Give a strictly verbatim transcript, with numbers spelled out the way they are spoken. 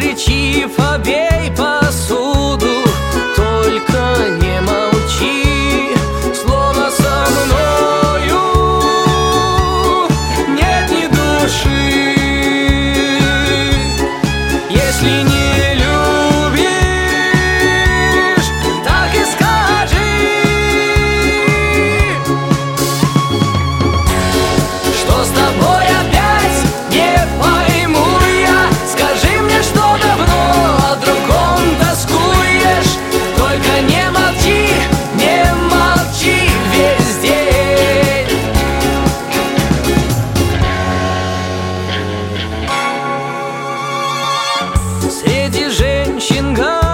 кричи, побей посуду, только не молчи, словно со мною нет ни души. Если не любишь, так и скажи, что с тобой опять не пойму я. Скажи мне, что давно о другом тоскуешь, только не молчи, не молчи весь день. Среди женщин